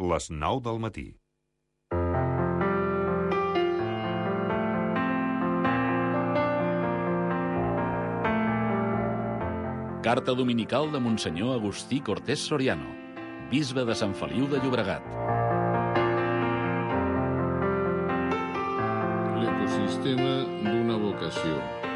les 9 del matí. Carta dominical de Monsenyor Agustí Cortés Soriano, bisbe de Sant Feliu de Llobregat. L'ecosistema d'una vocació.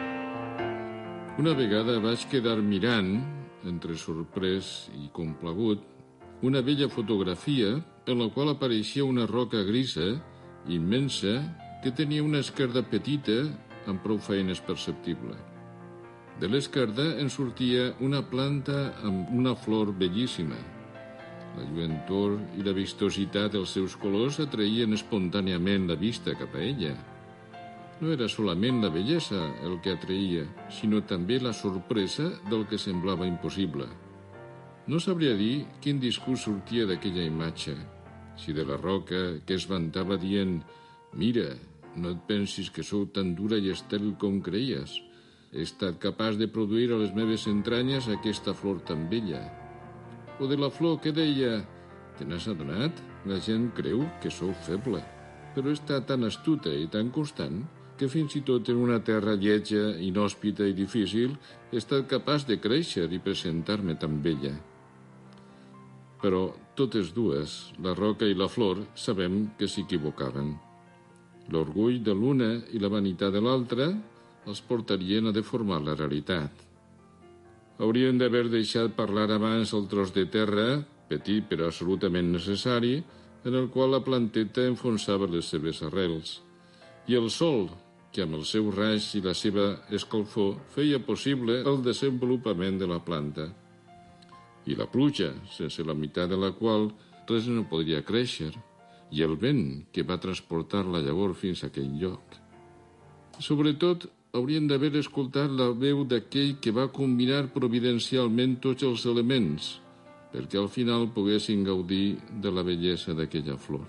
Una vegada vaig quedar mirant, entre sorprès i complagut, una vella fotografia en la qual apareixia una roca grisa, immensa, que tenia una esquerda petita amb prou feines perceptible. De l'esquerda en sortia una planta amb una flor bellíssima. La lluentor i la vistositat dels seus colors atraïen espontàniament la vista cap a ella. No era solament la bellesa el que atraïa, sinó també la sorpresa del que semblava impossible. No sabria dir quin discurs sortia d'aquella imatge, si de la roca que es vantava dient «Mira, no et pensis que sou tan dura i estèril com creies. He estat capaç de produir a les meves entranyes aquesta flor tan bella». O de la flor que deia «Te n'has adonat? La gent creu que sou feble, però he estat tan astuta i tan constant que fins i tot en una terra lletja, inhòspita i difícil he estat capaç de créixer i presentar-me tan bella». Però totes dues, la roca i la flor, sabem que s'equivocaven. L'orgull de l'una i la vanitat de l'altra els portarien a deformar la realitat. Haurien d'haver deixat parlar abans el tros de terra, petit però absolutament necessari, en el qual la planteta enfonsava les seves arrels, i el sol, que amb els seus raigs i la seva escalfor feia possible el desenvolupament de la planta, i la pluja, sense la meitat de la qual res no podria créixer, i el vent que va transportar la llavor fins a aquell lloc. Sobretot, haurien d'haver escoltat la veu d'aquell que va combinar providencialment tots els elements, perquè al final poguessin gaudir de la bellesa d'aquella flor.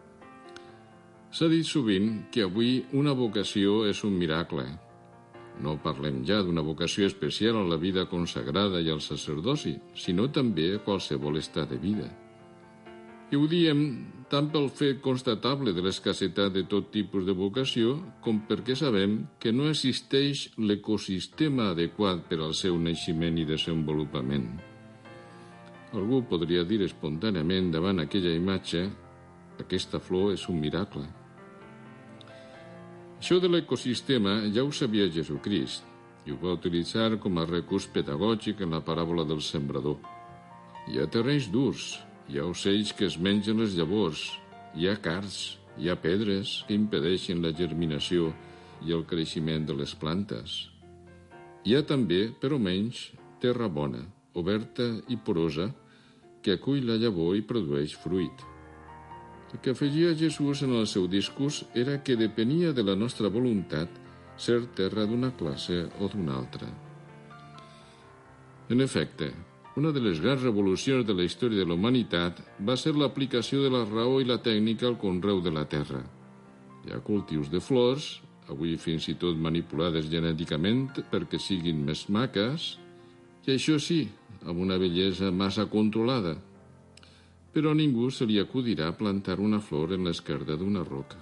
S'ha dit sovint que avui una vocació és un miracle. No parlem ja d'una vocació especial a la vida consagrada i al sacerdoci, sinó també a qualsevol estat de vida. I ho diem tant pel fet constatable de l'escassetat de tot tipus de vocació com perquè sabem que no existeix l'ecosistema adequat per al seu naixement i desenvolupament. Algú podria dir espontàniament davant aquella imatge «Aquesta flor és un miracle». Això de l'ecosistema ja ho sabia Jesucrist i ho va utilitzar com a recurs pedagògic en la paràbola del sembrador. Hi ha terrenys durs, hi ha ocells que es mengen les llavors, hi ha cards, hi ha pedres que impedeixen la germinació i el creixement de les plantes. Hi ha també, però menys, terra bona, oberta i porosa, que acull la llavor i produeix fruit. El que afegia Jesús en el seu discurs era que depenia de la nostra voluntat ser terra d'una classe o d'una altra. En efecte, una de les grans revolucions de la història de la humanitat va ser l'aplicació de la raó i la tècnica al conreu de la terra. Hi ha cultius de flors, avui fins i tot manipulades genèticament perquè siguin més maques, i això sí, amb una bellesa massa controlada. Però a ningú se li acudirà plantar una flor en l'esquerda d'una roca.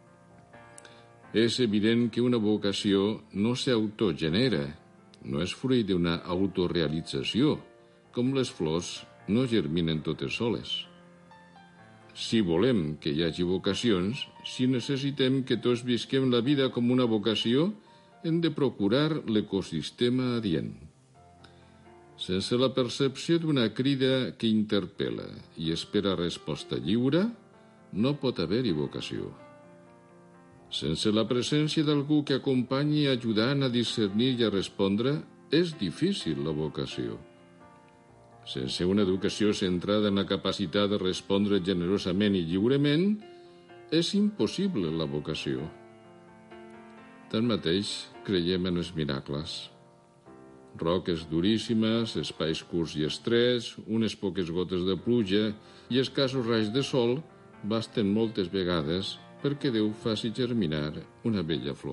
És evident que una vocació no s'autogenera, no és fruit d'una autorealització, com les flors no germinen totes soles. Si volem que hi hagi vocacions, si necessitem que tots visquem la vida com una vocació, hem de procurar l'ecosistema adient. Sense la percepció d'una crida que interpel·la i espera resposta lliure, no pot haver-hi vocació. Sense la presència d'algú que acompanyi ajudant a discernir i a respondre, és difícil la vocació. Sense una educació centrada en la capacitat de respondre generosament i lliurement, és impossible la vocació. Tanmateix, creiem en els miracles. Roques duríssimes, espais curts i estrets, unes poques gotes de pluja i escassos raigs de sol basten moltes vegades perquè Déu faci germinar una bella flor.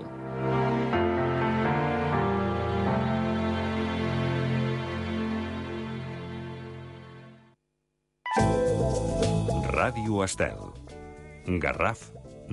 Ràdio Estel. Garraf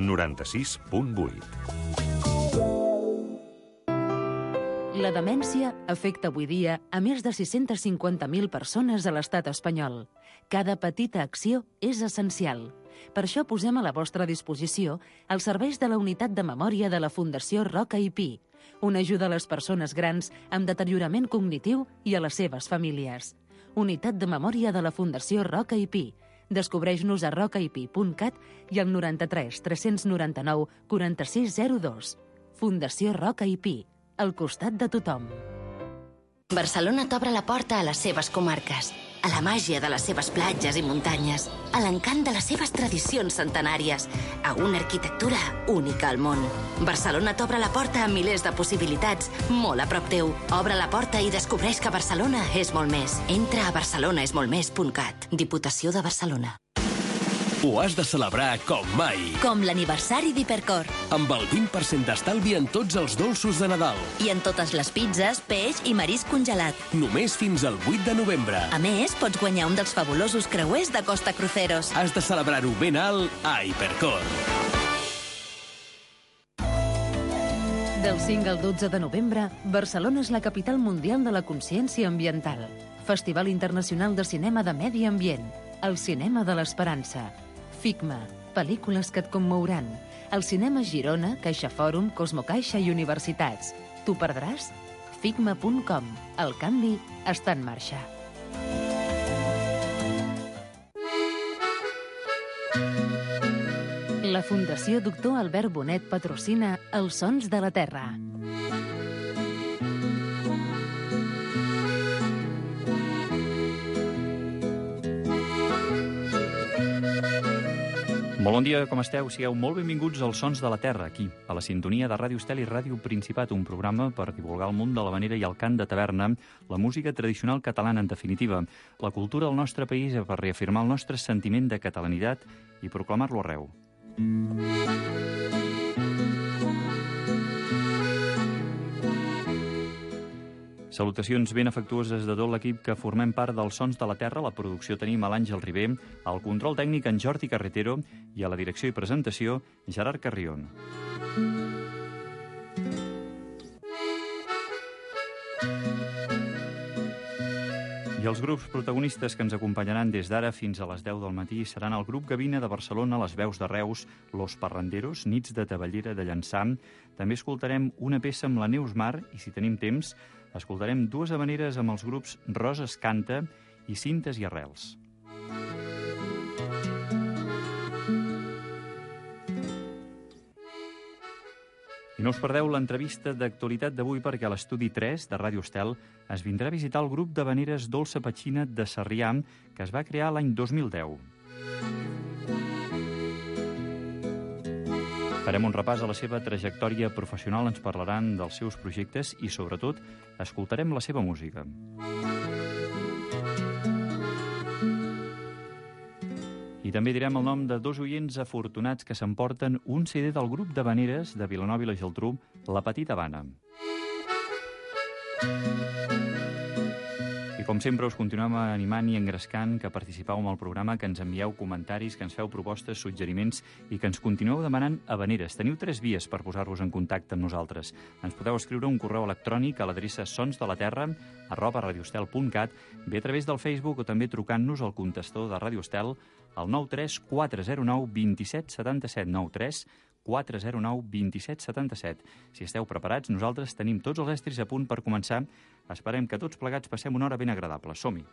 96.8. La demència afecta avui dia a més de 650.000 persones a l'estat espanyol. Cada petita acció és essencial. Per això posem a la vostra disposició els serveis de la Unitat de Memòria de la Fundació Roca i Pi, una ajuda a les persones grans amb deteriorament cognitiu i a les seves famílies. Unitat de Memòria de la Fundació Roca i Pi. Descobreix-nos a rocaipi.cat i al 93 399 4602. Fundació Roca i Pi, al costat de tothom. Barcelona t'obre la porta a les seves comarques, a la màgia de les seves platges i muntanyes, a l'encant de les seves tradicions centenàries, a una arquitectura única al món. Barcelona t'obre la porta a milers de possibilitats, molt a prop teu. Obre la porta i descobreix que Barcelona és molt més. Entra a barcelonaesmoltmés.cat. Diputació de Barcelona. Ho has de celebrar com mai. Com l'aniversari d'Hipercor. Amb el 20% d'estalvi en tots els dolços de Nadal. I en totes les pizzas, peix i marisc congelat. Només fins al 8 de novembre. A més, pots guanyar un dels fabulosos creuers de Costa Cruceros. Has de celebrar-ho ben alt a Hipercor. Del 5 al 12 de novembre, Barcelona és la capital mundial de la consciència ambiental. Festival Internacional de Cinema de Medi Ambient. El Cinema de l'Esperança. FICMA, pel·lícules que et commouran. El cinema Girona, Caixa Fòrum, Cosmocaixa i universitats. T'ho perdràs? FICMA.com. El canvi està en marxa. La Fundació Doctor Albert Bonet patrocina Els Sons de la Terra. Molt bon dia, com esteu? Sigueu molt benvinguts als Sons de la Terra, aquí, a la sintonia de Ràdio Estel i Ràdio Principat, un programa per divulgar el món de la vanera i el cant de taverna, la música tradicional catalana, en definitiva, la cultura del nostre país per reafirmar el nostre sentiment de catalanitat i proclamar-lo arreu. Salutacions ben afectuoses de tot l'equip que formem part dels Sons de la Terra. A la producció tenim a l'Àngel Ribé, al control tècnic en Jordi Carretero i a la direcció i presentació Gerard Carrion. I els grups protagonistes que ens acompanyaran des d'ara fins a les 10 del matí seran el grup Gavina de Barcelona, les veus de Reus, Los Parranderos, Nits de Tavellera de Llançà. També escoltarem una peça amb la Neus Mar i, si tenim temps, escoltarem dues havaneres amb els grups Roses Canta i Cintes i Arrels. I no us perdeu l'entrevista d'actualitat d'avui perquè a l'estudi 3 de Ràdio Estel es vindrà a visitar el grup d'havaneres Dolça Petxina de Sarrià, que es va crear l'any 2010. Farem un repàs a la seva trajectòria professional, ens parlaran dels seus projectes i, sobretot, escoltarem la seva música. I també direm el nom de dos oients afortunats que s'emporten un CD del grup d'havaneres de Vilanova i la Geltrú, La Petita Habana. I com sempre us continuem animant i engrescant que participeu en el programa, que ens envieu comentaris, que ens feu propostes, suggeriments i que ens continueu demanant havaneres. Teniu 3 vies per posar-vos en contacte amb nosaltres. Ens podeu escriure un correu electrònic a l'adreça sonsdelaterra@radiostel.cat, bé a través del Facebook o també trucant-nos al contestador de Ràdio Estel al 93 409 27 77 93 409 27 77. Si esteu preparats, nosaltres tenim tots els estris a punt per començar. Esperem que tots plegats passem una hora ben agradable. Som-hi!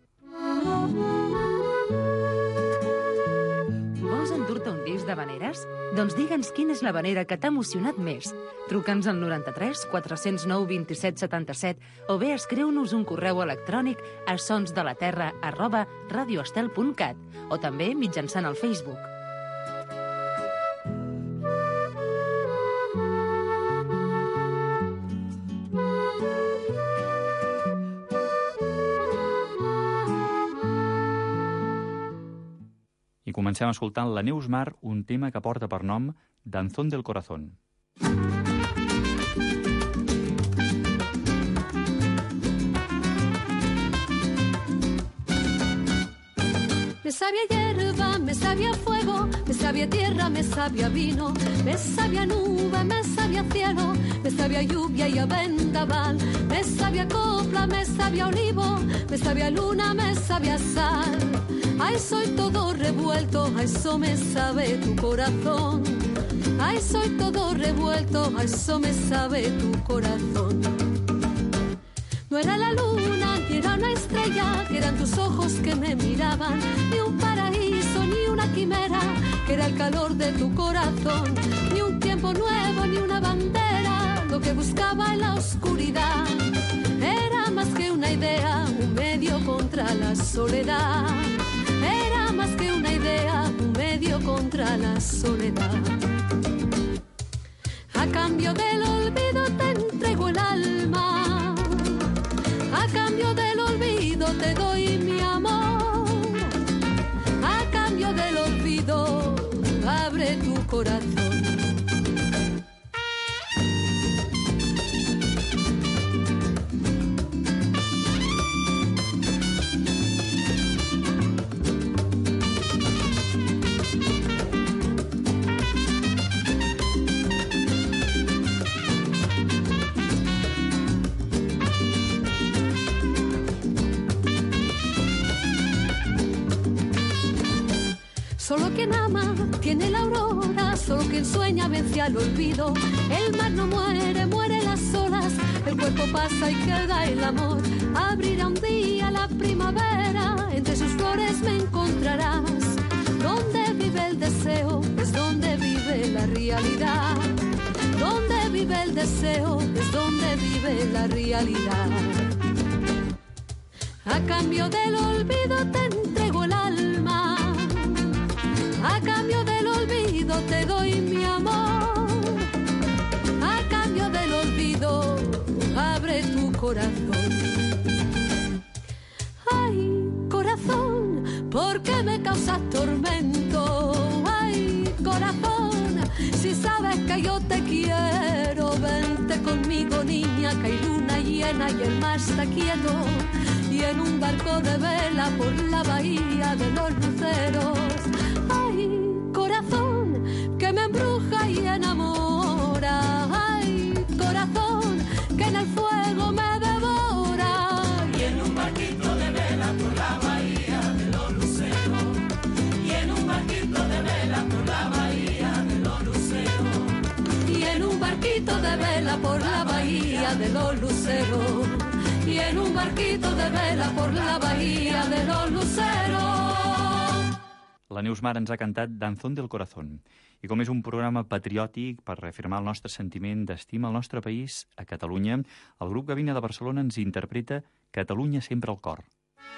Vols endur-te un disc d'havaneres? Doncs digue'ns quina és l'havanera que t'ha emocionat més. Truca'ns al 93 409 27 77 o bé escriu-nos un correu electrònic a sonsdelaterra@radioestel.cat o també mitjançant el Facebook. I comencem escoltant la Neus Mar, un tema que porta per nom Danzón del Corazón. Me sabia hierba, me sabe a fuego, me sabe a tierra, me sabe a vino, me sabe a nube, me sabe a cielo, me sabe a lluvia y a vendaval, me sabe a copla, me sabe a olivo, me sabe a luna, me sabe a sal. Ay, soy todo revuelto, a eso me sabe tu corazón. Ay, soy todo revuelto, a eso me sabe tu corazón. No era la luna, ni era una estrella, que eran tus ojos que me miraban, ni un paraíso, ni una quimera, que era el calor de tu corazón, ni un tiempo nuevo, ni una bandera, lo que buscaba en la oscuridad. Era más que una idea, un medio contra la soledad. Era más que una idea, un medio contra la soledad. A cambio del olvido te entrego el alma. A cambio del olvido te doy mi amor. A cambio del olvido abre tu corazón. Solo quien ama tiene la aurora, solo quien sueña vence al olvido. El mar no muere, muere las olas, el cuerpo pasa y queda el amor. Abrirá un día la primavera, entre sus flores me encontrarás. Donde vive el deseo es donde vive la realidad. Donde vive el deseo es donde vive la realidad. A cambio del olvido te entrego el alma. A cambio del olvido te doy mi amor. A cambio del olvido abre tu corazón. Ay, corazón, ¿por qué me causas tormento? Ay, corazón, si sabes que yo te quiero, vente conmigo, niña, que hay luna llena y el mar está quieto. Y en un barco de vela por la bahía de los luceros. Corazón, que me embruja y enamora. Ay, corazón, que en el fuego me devora. Y en un barquito de vela por la bahía de los luceros. Y en un barquito de vela por la bahía de los luceros. Y en un barquito de vela por la bahía de los luceros. Y en un barquito de vela por la bahía de los luceros. La Neus Mar ens ha cantat Danzón del Corazón. I com és un programa patriòtic per reafirmar el nostre sentiment d'estima al nostre país, a Catalunya, el grup Gavina de Barcelona ens interpreta Catalunya sempre al cor.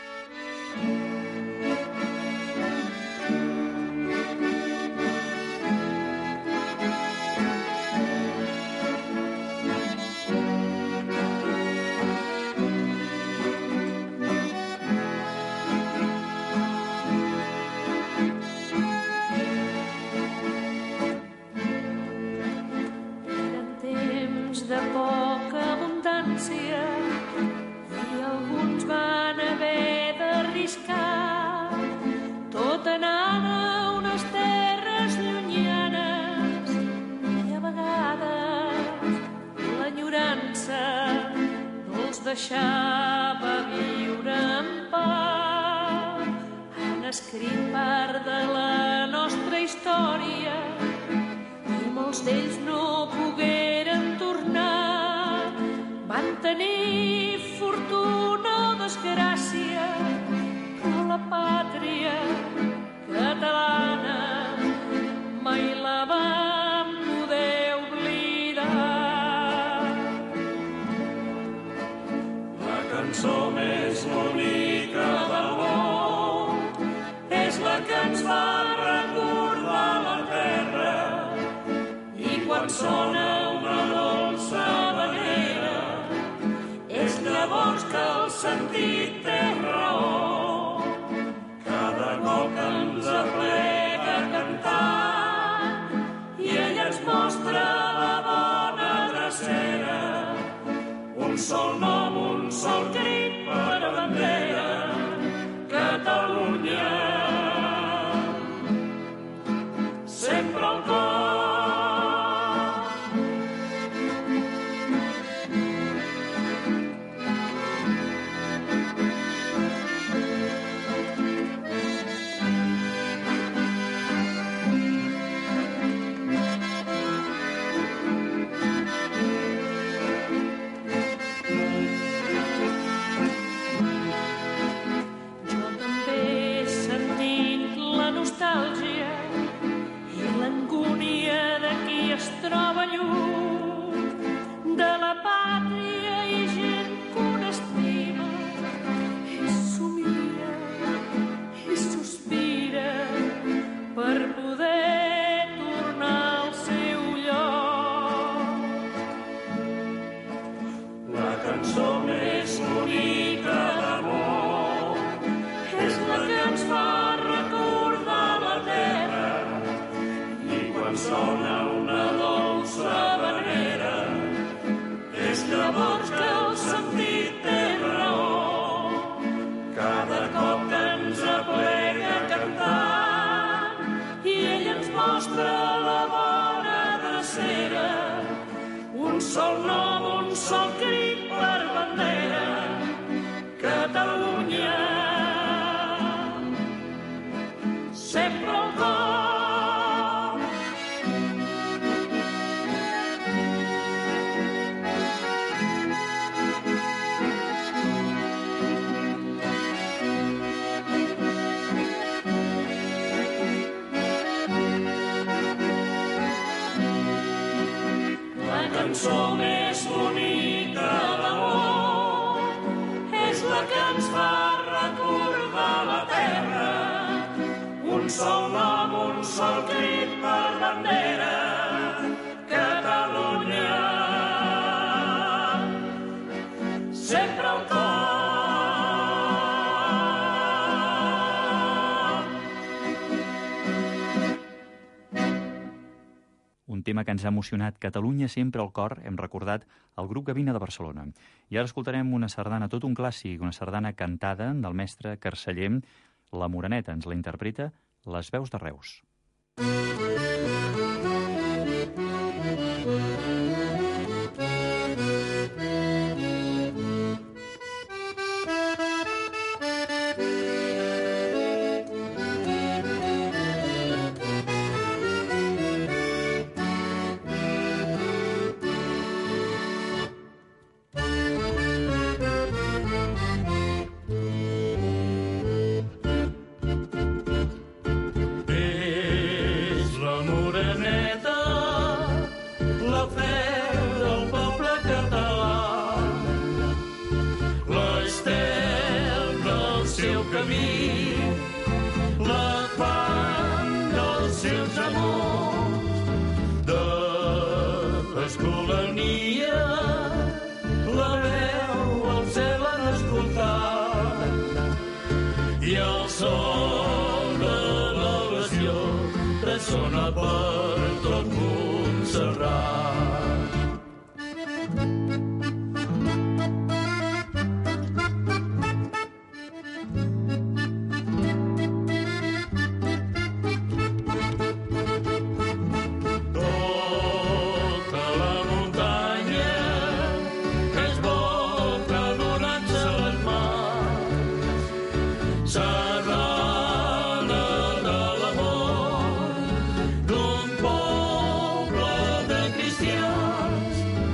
De poca abundància i alguns van haver d'arriscar tot anant a unes terres llunyanes i a vegades l'enyorança no els deixava viure en pau. Han escrit part de la nostra història i molts d'ells no pogueren tornar. Van tenir fortuna o desgràcia, però la pàtria catalana mai la vam poder oblidar. La cançó més bonica del món és la que ens fa recordar la terra. Quan sona una dolça havanera, és llavors que el sentit té raó. Cada cop que ens aplega a cantar i ella ens mostra la bona drecera. Un sol nom, un sol crit per bandera, Catalunya. nostàlgia i l'angúnia de qui es troba lluny de la pàtria i gent que un estima i somia i sospira per poder tornar al seu lloc. La cançó més bonica d'amor és la que ens fa recordar la terra i quan sona una dolça havanera és llavors que el sentit té raó. Cada cop que ens aplega cantant i ell ens mostra la bona drecera, un sol nom, un sol crit per bandera, Catalunya sempre al cor. La cançó més bonica d'amor és la que ens fa recordar la terra, un sol nom, un sol crit per bandera, Catalunya sempre al cor. Un tema que ens ha emocionat, Catalunya sempre al cor, hem recordat el grup Gavina de Barcelona. I ara escoltarem una sardana, tot un clàssic, una sardana cantada del mestre Carceller, La Moreneta, ens la interpreta Les Veus de Reus. Sona per tot Montserrat. Tota la muntanya que es volta donant-se les mans, sardana de l'amor d'un poble de cristians.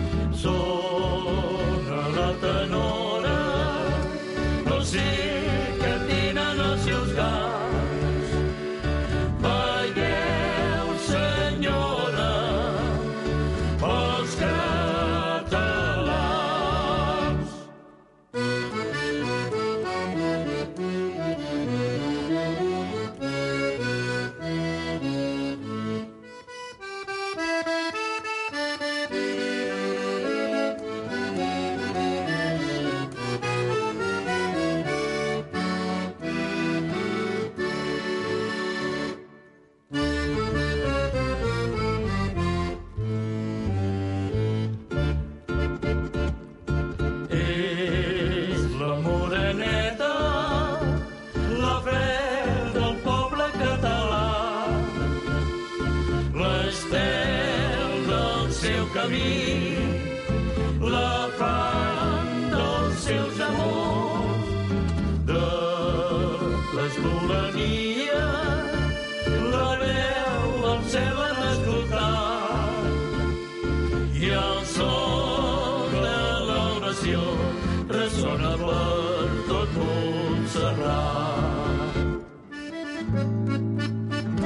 Sona la tenora, no sé què tenen els seus cants. Veieu, senyora, els catalans. És la moreneta, la fe del poble català, l'estel del seu camí, la fam dels seus amors, de l'escolania, la veu al cel han escoltat, i el son de l'oració ressona per tot Montserrat.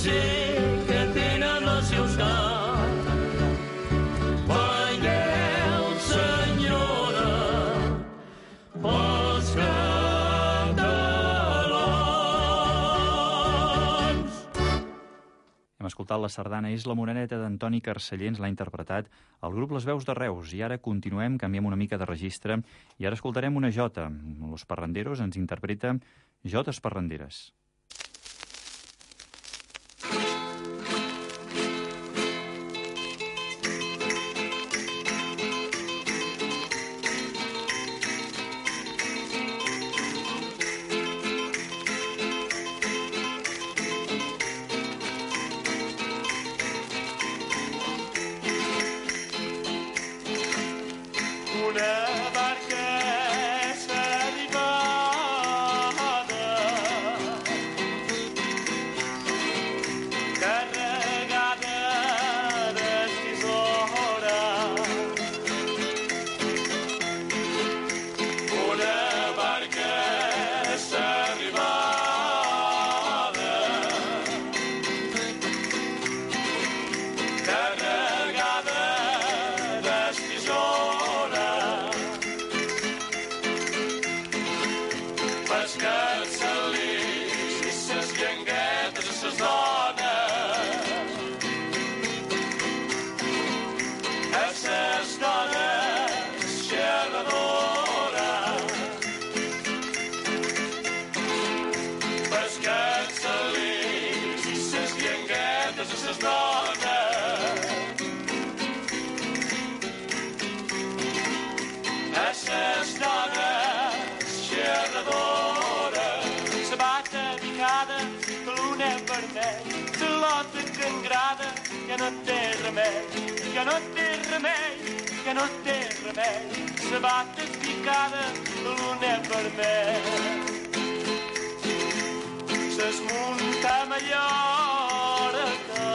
sé que tenen els seus camps. Balleu, senyora, pels catalans. Hem escoltat la sardana És la Moreneta d'Antoni Carcellens, l'ha interpretat el grup Les Veus de Reus. I ara continuem, canviem una mica de registre, i ara escoltarem una jota. Los Parranderos ens interpreta Jotes Parranderes. Que no té remei, que no té remei, que no té remei, sabata picada, l'una vermell. S'esmunta a Mallorca,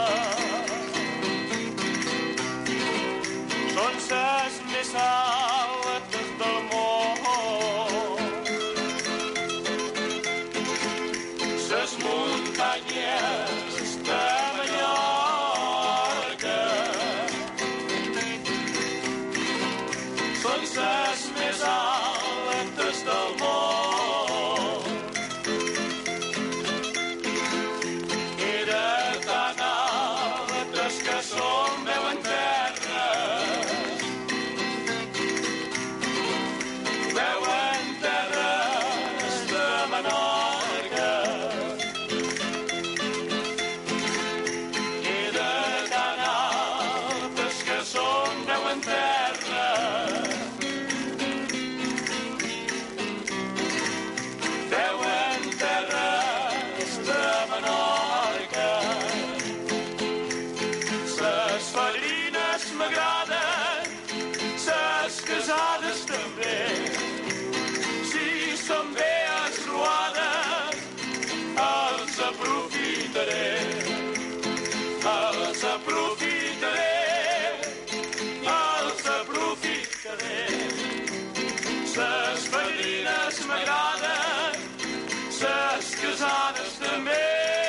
són ses més altes del món. Ses muntanyes de les més altes del món. Era tan altes que som veuen terra. Veuen terres de Menorca. Era tan altes que som veuen terra. Casades també, si són bé esruades, els aprofitaré, els aprofitaré, els aprofitaré. Ses fadrines m'agraden, ses casades també.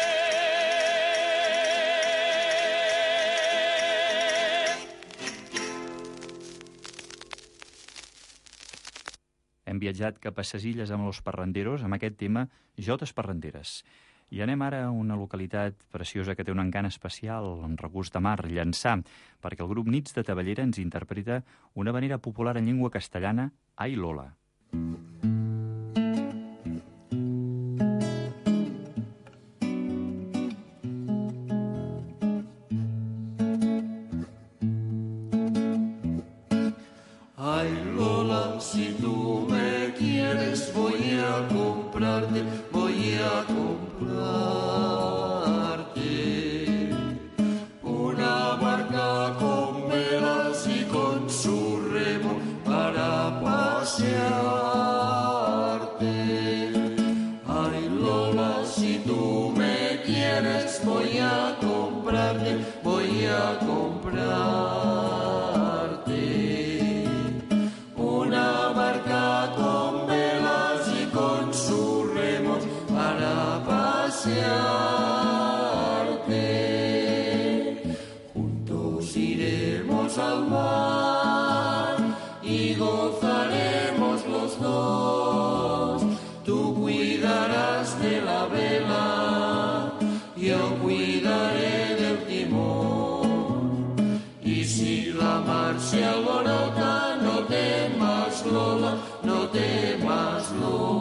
Hem viatjat cap a ses illes amb Los Parranderos, amb aquest tema Jotes Parranderes. I anem ara a una localitat preciosa que té un encant especial, en regust de mar, Llançà, perquè el grup Nits de Tavellera ens interpreta una vanera popular en llengua castellana, Ai Lola. Ay Lola, si tú me quieres voy a comprarte una barca con velas y con su remo para pasearte. Ay Lola, si tú me quieres voy a comprarte una barca con velas y con sus remos para pasearte. yo cuidaré del timón. Y si la mar se alborota, no temas, Lola, no temas,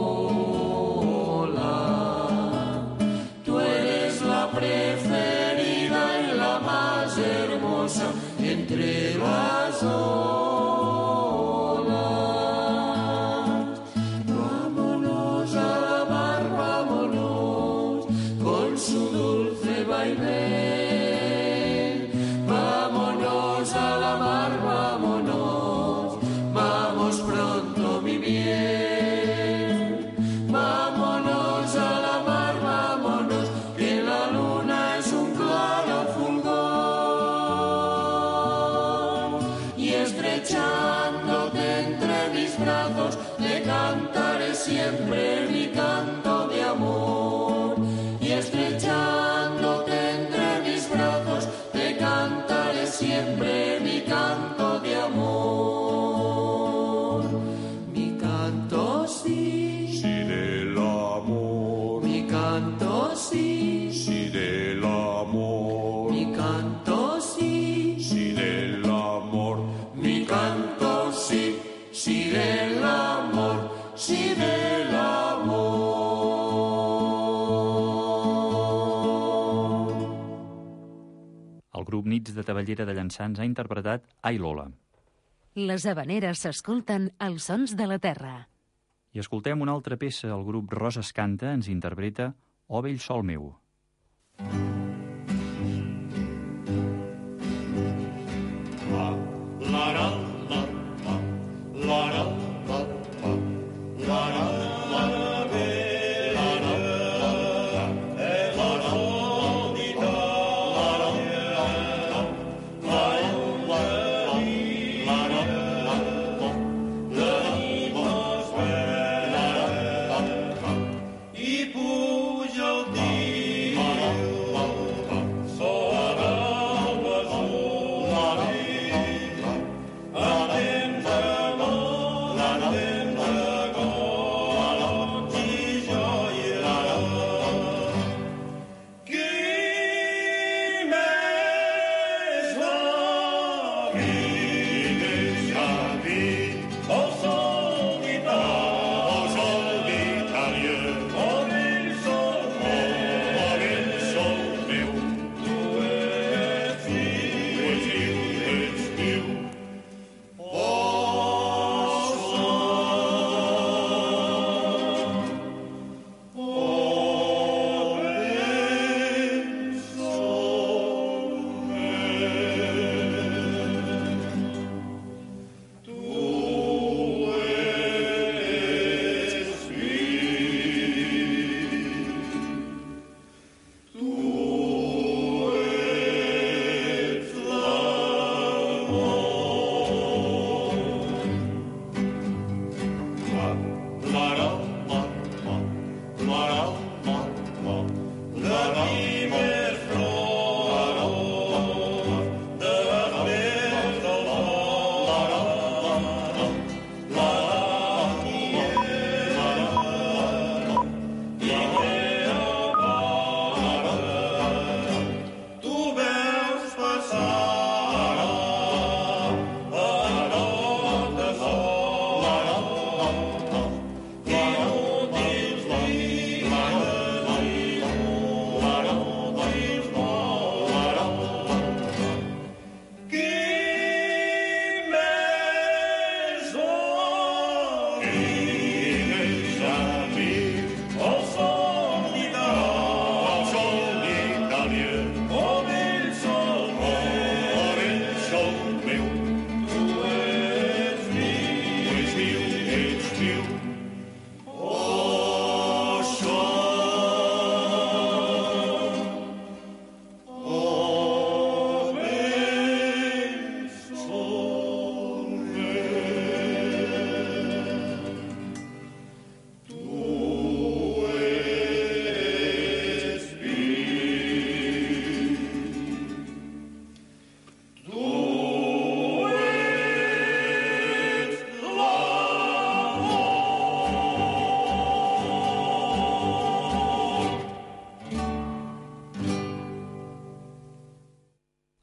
Lola. Tú eres la preferida y la más hermosa entre las olas. Vámonos a la mar, vámonos, con su dulce baile. Vámonos a la mar, vámonos, vamos pronto, mi bien. Vámonos a la mar, vámonos, que la luna es un claro fulgor. Y estrechándote entre mis brazos, te cantaré siempre mi canto de amor. Y estrechándote entre mis brazos, te cantaré siempre mi canto de amor. Mi canto sí, Sí del amor, mi canto sí, sí del amor, mi canto sí, sí del amor, mi canto sí, sí del amor, sí del amor. El grup Nits de Tavellera de Llançà ha interpretat Ai Lola. Les habaneres s'escolten als sons de la terra. I escoltem una altra peça. El grup Roses Canta ens interpreta O vell sol meu. I puja el dia,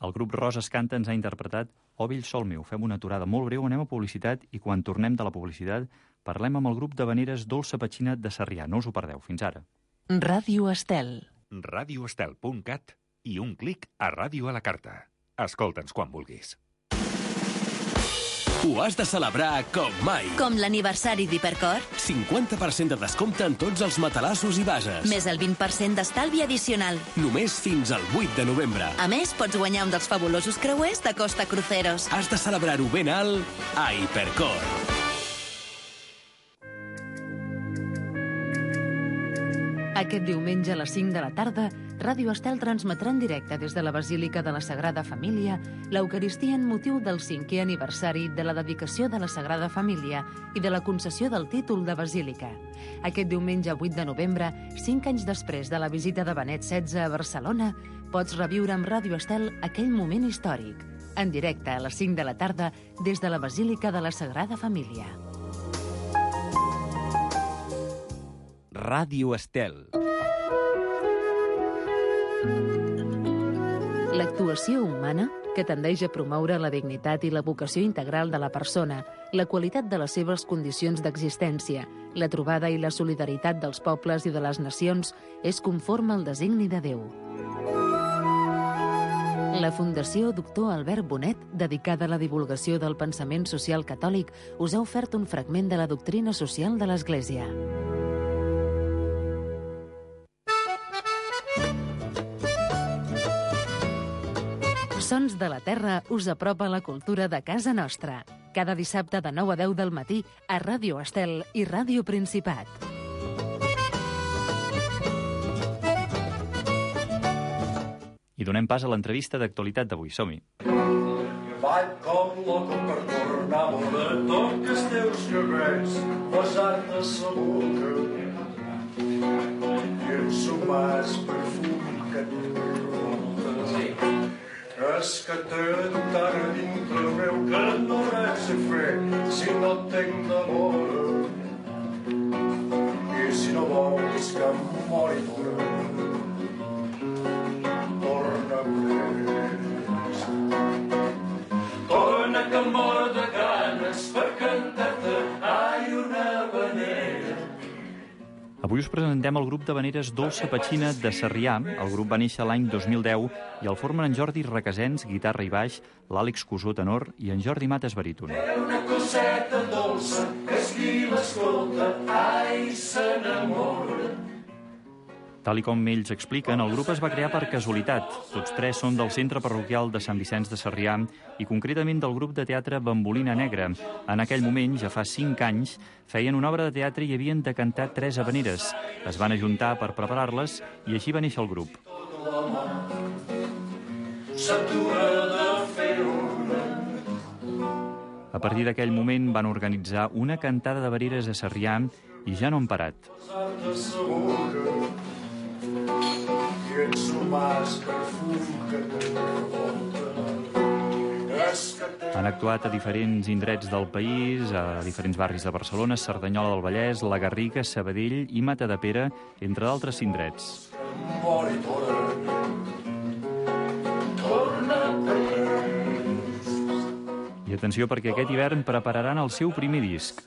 El grup Roses Canta ens ha interpretat O vell sol meu. Fem una aturada molt breu, anem a publicitat i quan tornem de la publicitat parlem amb el grup d'havaneres Dolça Petxina de Sarrià. No us ho perdeu. Fins ara. Ràdio Estel. radioestel.cat i un clic a Ràdio a la Carta. Escolta'ns quan vulguis. Ho has de celebrar com mai. Com l'aniversari d'Hipercor. 50% de descompte en tots els matalassos i bases. Més el 20% d'estalvi addicional. Només fins al 8 de novembre. A més, pots guanyar un dels fabulosos creuers de Costa Cruceros. Has de celebrar-ho ben alt a Hipercor. Aquest diumenge a les 5 de la tarda, Ràdio Estel transmetrà en directe des de la Basílica de la Sagrada Família l'Eucaristia en motiu del 5è aniversari de la dedicació de la Sagrada Família i de la concessió del títol de Basílica. Aquest diumenge 8 de novembre, 5 anys després de la visita de Benet XVI a Barcelona, pots reviure amb Ràdio Estel aquell moment històric. En directe a les 5 de la tarda des de la Basílica de la Sagrada Família. Ràdio Estel. L'actuació humana, que tendeix a promoure la dignitat i la vocació integral de la persona, la qualitat de les seves condicions d'existència, la trobada i la solidaritat dels pobles i de les nacions, és conforme al designi de Déu. La Fundació Doctor Albert Bonet, dedicada a la divulgació del pensament social catòlic, us ha ofert un fragment de la doctrina social de l'Església. Sons de la Terra us apropa la cultura de casa nostra. Cada dissabte de 9 a 10 del matí a Ràdio Estel i Ràdio Principat. I donem pas a l'entrevista d'actualitat d'avui. Som-hi. Vaig com loco per tornar a veure tots els teus cabells posar-te a la boca i ensumar el perfum que t'envolta. És que té tant a dintre meu que no res a fer si no et tinc de vora. I si no vols que em mori d'hora, torna prest. Torna que em mor de ganes per cantar-te ai una havanera. Avui us presentem el grup d'havaneres Dolça Petxina de Sarrià. El grup va néixer l'any 2010 i el formen en Jordi Requesens, guitarra i baix, l'Àlex Cusó, tenor, i en Jordi Mates, baríton. Una coseta dolça que qui l'escolta ai s'enamora. Tal i com ells expliquen, el grup es va crear per casualitat. Tots tres són del centre parroquial de Sant Vicenç de Sarrià i concretament del grup de teatre Bambolina Negra. En aquell moment, ja fa 5 anys, feien una obra de teatre i havien de cantar 3 havaneres. Es van ajuntar per preparar-les i així va néixer el grup. A partir d'aquell moment van organitzar una cantada d'havaneres a Sarrià i ja no han parat. Han actuat a diferents indrets del país, a diferents barris de Barcelona, Cerdanyola del Vallès, la Garriga, Sabadell i Matadepera, entre d'altres indrets. I atenció, perquè aquest hivern prepararan el seu primer disc.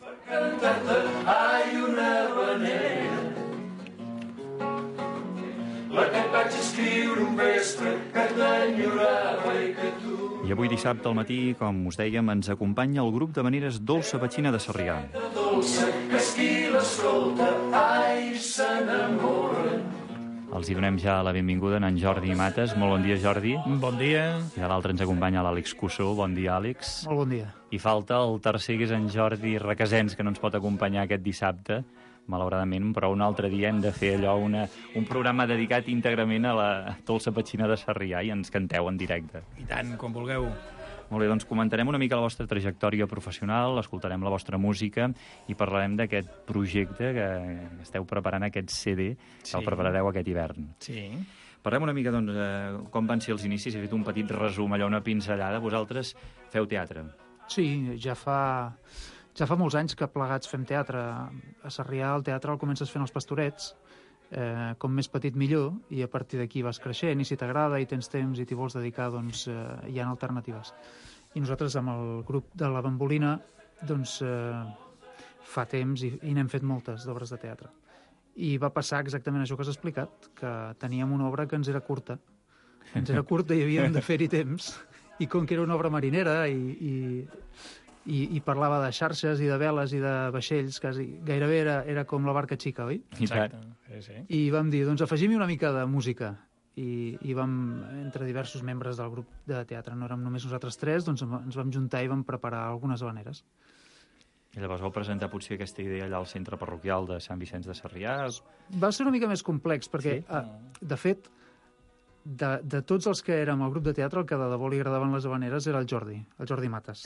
I avui dissabte al matí, com us dèiem, ens acompanya el grup d'havaneres Dolça Petxina de Sarrià. Els hi donem ja la benvinguda a en Jordi Mates. Molt bon dia, Jordi. Bon dia. I a l'altre ens acompanya l'Àlex Cusó. Bon dia, Àlex. Molt bon dia. I falta el tercer, que és en Jordi Requesens, que no ens pot acompanyar aquest dissabte, malauradament, però un altre dia hem de fer allò, un programa dedicat íntegrament a la Dolça Petxina de Sarrià i ens canteu en directe. I tant, quan vulgueu. Molt bé, doncs comentarem una mica la vostra trajectòria professional, escoltarem la vostra música i parlarem d'aquest projecte que esteu preparant, aquest CD, que el preparareu aquest hivern. Sí. Parlem una mica, doncs, com van ser els inicis. He fet un petit resum, allò, una pinzellada. Vosaltres feu teatre. Sí, ja fa molts anys que plegats fem teatre. A Sarrià el teatre el comences fent els Pastorets com més petit millor, i a partir d'aquí vas creixent, i si t'agrada i tens temps i t'hi vols dedicar, doncs hi ha alternatives. I nosaltres amb el grup de la Bambolina doncs fa temps i n'hem fet moltes d'obres de teatre. I va passar exactament això que has explicat, que teníem una obra que ens era curta. Ens era curta i havíem de fer-hi temps, i com que era una obra marinera i parlava de xarxes i de veles i de vaixells, gairebé era com la barca xica, oi? Exacte. Sí. I vam dir, doncs afegim-hi una mica de música. I vam, entre diversos membres del grup de teatre, no érem només nosaltres tres, doncs ens vam juntar i vam preparar algunes habaneres. I llavors vau presentar potser aquesta idea allà al centre parroquial de Sant Vicenç de Sarrià? Va ser una mica més complex, perquè, de fet, de tots els que érem al grup de teatre, el que de debò li agradaven les habaneres era el Jordi Matas.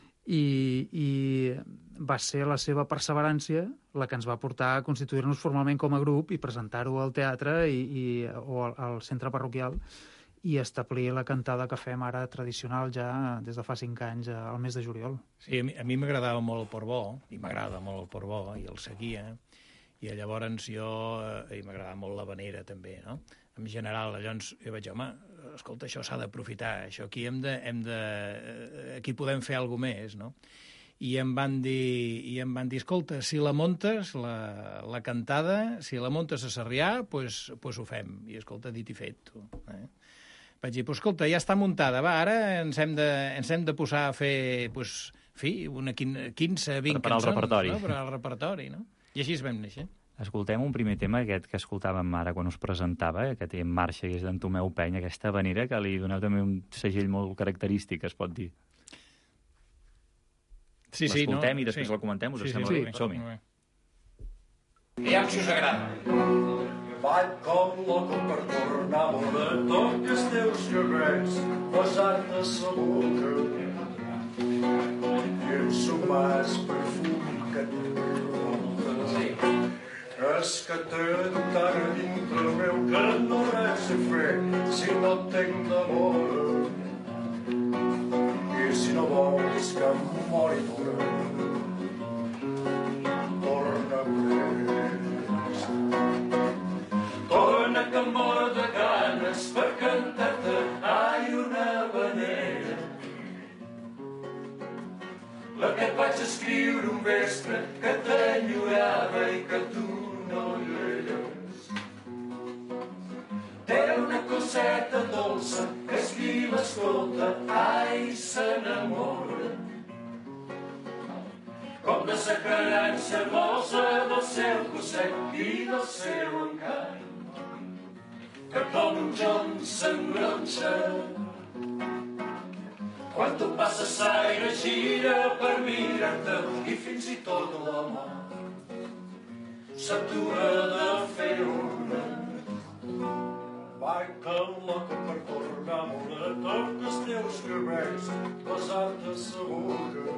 I va ser la seva perseverància la que ens va portar a constituir-nos formalment com a grup i presentar-ho al teatre o al centre parroquial i establir la cantada que fem ara tradicional ja des de fa 5 anys al mes de juliol. Sí, a mi m'agradava molt el Portbó, i m'agrada molt el Portbó, i el seguia, i llavors i m'agradava molt l'habanera també, no? En general, llavors jo vaig dir, home, escolta, això s'ha d'aprofitar, això aquí aquí podem fer alguna més, no? I em van dir, escolta, si la muntes, la cantada, si la muntes a Sarrià, doncs ho fem. I escolta, dit i fet, tu. Vaig dir, escolta, ja està muntada, va, ara ens hem de posar a fer, una 15, 20 preparar cançons. El repertori. No? Preparar el repertori, no? I així es vam néixer. Escoltem un primer tema, aquest que escoltàvem ara quan us presentava, aquest En marxa, que és d'en Tomeu Peny, aquesta habanera que li doneu també un segell molt característic, es pot dir. Sí, l'escoltem i després la comentem, us sembla bé? Som-hi. Aviam si us agrada. Vaig com loco per tornar a veure tots els teus cabells posar-te a la boca i ensumar el perfum que t'envolta. És que tens tant a dintre meu que no res a fer si no tinc d'amor. I si no vols que em mori d'hora, torna més. Torna que em moro de ganes per cantar-te, ai, una habanera. La que et vaig escriure un vespre que t'enyorava i que tu no hi eres. Té una coseta dolça que és qui l'escolta, ai, s'enamora. Com de sa carència hermosa del seu cosset i del seu encant, que com un jonc s'engronxa. Quan tu passes l'aire gira per mirar-te i fins i tot la mà s'atura de fer una. Vaig com loco per tornar a veure tots els teus cabells posar-te a la boca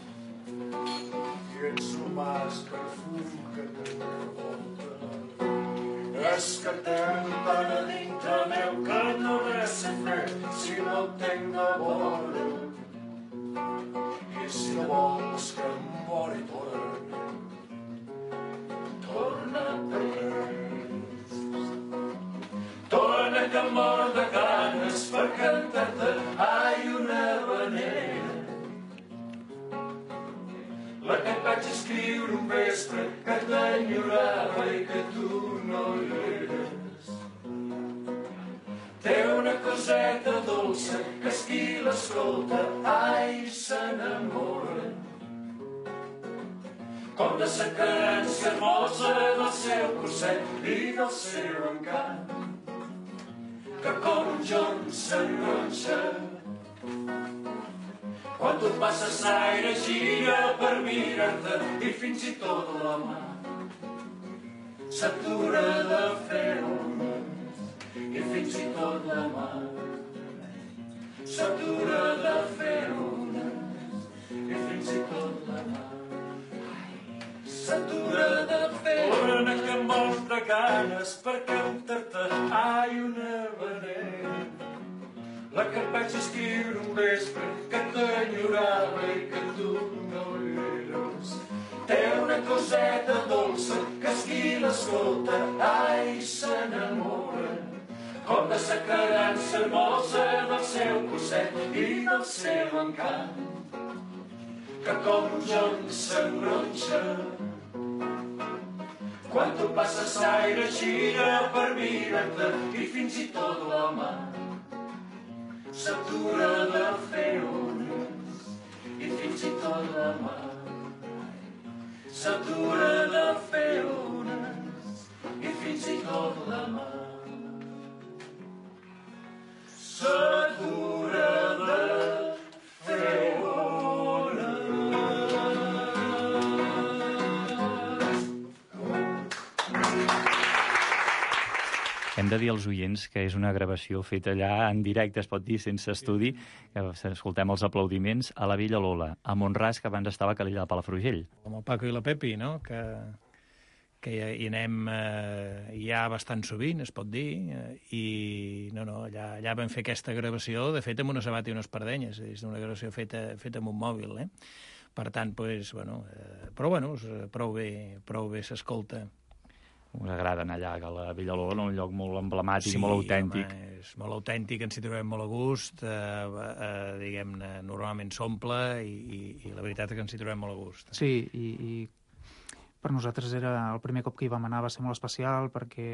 i ensumar el perfum que t'envolta. És que tenc tant a dintre meu que no res a fer si no tinc d'amor. I si no vols que em mori d'hora, torna més. Torna que em mor de ganes per cantar-te, ai, una habanera. La que et vaig escriure un vespre que t'enyorava i que tu no hi eres. Té una coseta dolça que és qui l'escolta, ai, s'enamora. Com de sa carència hermosa del seu cosset i del seu encant, que com un jonc s'engronxa. Quan tu passes l'aire gira per mirar-te i fins i tot la mà s'atura de fer ones. I fins i tot la mà s'atura de fer ones. I fins i tot la mà s'atura de fer ones. Torna que em mors de ganes per cantar-te, ai, una habanera. La que et vaig escriure un vespre que t'enyorava i que tu no hi eres. té una coseta dolça que qui l'escolta, ai, s'enamora. Com de sa carança hermosa del seu cosset i del seu encant, que com un jonc s'engronxa. Quan tu passes l'aire gira per mirar-te i fins i tot la mà s'atura de fer ones i fins i tot la mà s'atura de fer ones i fins i tot la mà s'atura de fer Hem de dir als oients que és una gravació feta allà en directe, es pot dir, sense estudi, que escoltem els aplaudiments a la Vella Lola, a Montràs, que abans estava a Calella de Palafrugell. Com el Paco i la Pepi, no?, que hi anem ja bastant sovint, es pot dir, i allà vam fer aquesta gravació, de fet, amb una sabata i unes pardenyes, és una gravació feta amb un mòbil, Per tant, prou bé s'escolta. Us agrada anar allà, que la Vella Lola, un lloc molt emblemàtic i molt autèntic. Sí, home, és molt autèntic, ens hi trobem molt a gust, diguem-ne, normalment s'omple i la veritat és que ens hi trobem molt a gust. Sí, i per nosaltres era el primer cop que hi vam anar, va ser molt especial perquè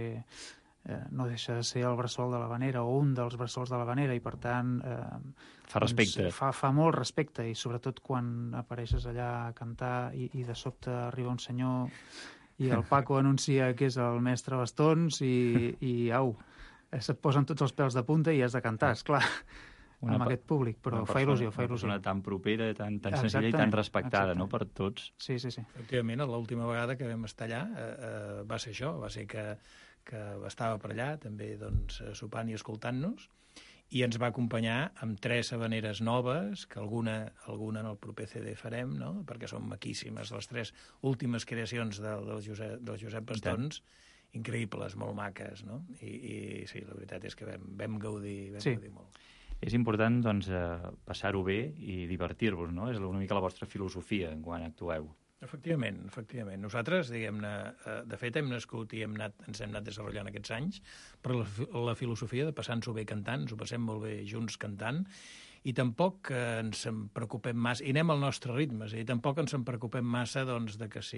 no deixa de ser el bressol de l'Havanera o un dels bressols de l'Havanera i per tant fa respecte. Fa molt respecte i sobretot quan apareixes allà a cantar i de sobte arriba un senyor i el Paco anuncia que és el mestre Bastons i au, se't posen tots els pèls de punta i has de cantar, esclar, amb aquest públic, però fa il·lusió. Una persona tan propera, tan senzilla i tan respectada, no?, per tots. Sí. Efectivament, l'última vegada que vam estar allà va ser això, va ser que estava per allà, també sopant i escoltant-nos, i ens va acompanyar amb 3 havaneres noves, que alguna en el proper CD farem, no?, perquè són maquíssimes, les 3 últimes creacions del Josep Bastons, increïbles, molt maques, no? I sí, la veritat és que vam gaudir molt. És important, doncs, passar-ho bé i divertir-vos, no? És una mica la vostra filosofia quan actueu. Efectivament. Nosaltres, diguem-ne, de fet hem nascut i ens hem anat desenvolupant aquests anys per la filosofia de passar-nos-ho bé cantant, ens ho passem molt bé junts cantant, i tampoc ens en preocupem massa, i anem al nostre ritme, és a dir, tampoc ens en preocupem massa de que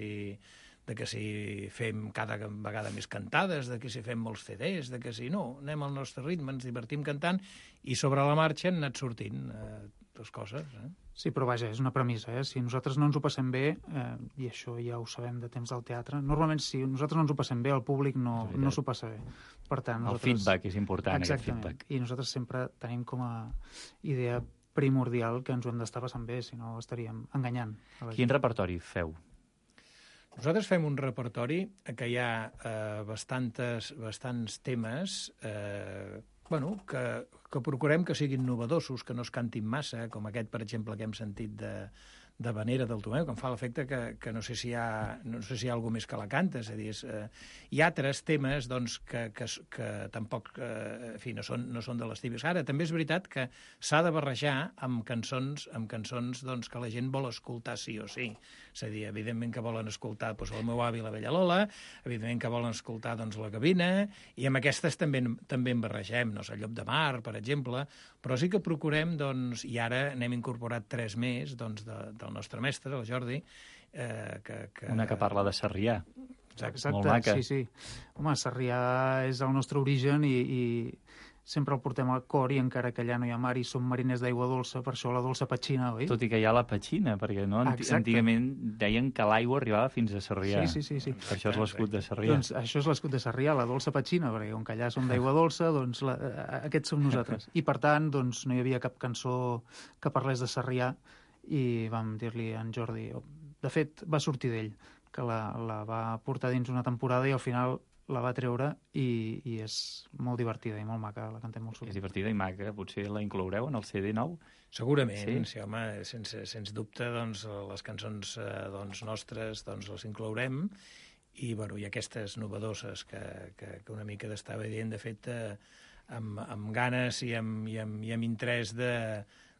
si fem cada vegada més cantades, de que si fem molts CDs, de que si no, anem al nostre ritme, ens divertim cantant, i sobre la marxa han anat sortint les coses. Sí, però vaja, és una premissa, Si nosaltres no ens ho passem bé, i això ja ho sabem de temps del teatre, normalment si nosaltres no ens ho passem bé, el públic no s'ho passa bé. Per tant, el feedback és important, exactament, aquest feedback. I nosaltres sempre tenim com a idea primordial que ens ho hem d'estar passant bé, si no estaríem enganyant. Quin repertori feu? Nosaltres fem un repertori que hi ha bastants temes que procurem que siguin novedosos, que no es cantin massa, com aquest, per exemple, que hem sentit de Vanera del Tomeu, que em fa l'efecte que no sé si hi ha alguna més que la canta, és a dir, hi ha 3 temes que tampoc no són de les típiques. Ara, també és veritat que s'ha de barrejar amb cançons que la gent vol escoltar sí o sí. És a dir, evidentment que volen escoltar el meu avi, la Vella Lola, evidentment que volen escoltar la Gavina, i amb aquestes també en barregem, el Llop de Mar, per exemple, però sí que procurem, i ara n'hem incorporat 3 més, del nostre mestre, el Jordi, Una que parla de Sarrià. Exacte, molt maca. Sí. Home, Sarrià és el nostre origen i sempre el portem al cor i encara que allà no hi ha mar i som mariners d'aigua dolça, per això la dolça petxina, oi? Tot i que hi ha la petxina, perquè antigament deien que l'aigua arribava fins a Sarrià. Sí. Per això és l'escut de Sarrià. Doncs això és l'escut de Sarrià, la dolça petxina, perquè com que allà som d'aigua dolça, doncs aquests som nosaltres. I per tant, doncs no hi havia cap cançó que parlés de Sarrià i vam dir-li a en Jordi, de fet va sortir d'ell, que la va portar dins una temporada i al final la va treure i és molt divertida i molt maca, la cantem molt sovint. És divertida i maca, potser la incloureu en el CD nou? Segurament, sí, home, sens dubte, les cançons nostres les inclourem i aquestes novedoses que una mica d'estava dient, de fet, amb ganes i amb interès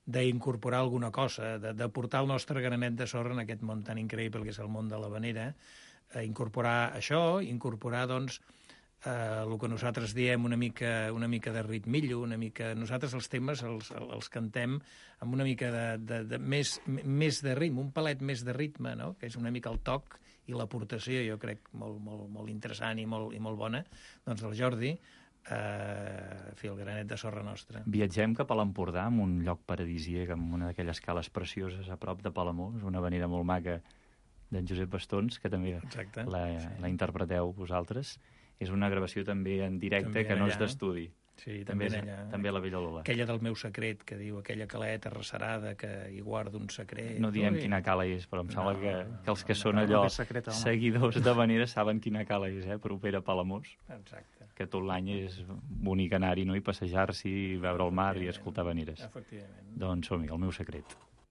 d'incorporar alguna cosa, de portar el nostre granet de sorra en aquest món tan increïble que és el món de l'havanera, incorporar això, incorporar, doncs, el que nosaltres diem una mica de ritmillo, una mica... Nosaltres els temes els cantem amb una mica més de ritme, un palet més de ritme, no? Que és una mica el toc i l'aportació, jo crec, molt interessant i molt bona, doncs del Jordi, el granet de sorra nostra. Viatgem cap a l'Empordà, en un lloc paradisíac, amb una d'aquelles cales precioses a prop de Palamós, una havanera molt maca d'en Josep Bastons, que també la interpreteu vosaltres. És una gravació també en directe que no és d'estudi. Sí, també allà. També a la Vella Lola. Aquella del meu secret, que diu aquella caleta recerada que hi guarda un secret. No diem quina cala és, però em sembla que els que són allò seguidors d'havanera saben quina cala és, propera a Palamós. Exacte. Que tot l'any és bonic anar-hi, no? I passejar-s'hi, veure el mar i escoltar havaneres. Efectivament. Doncs som-hi, el meu secret.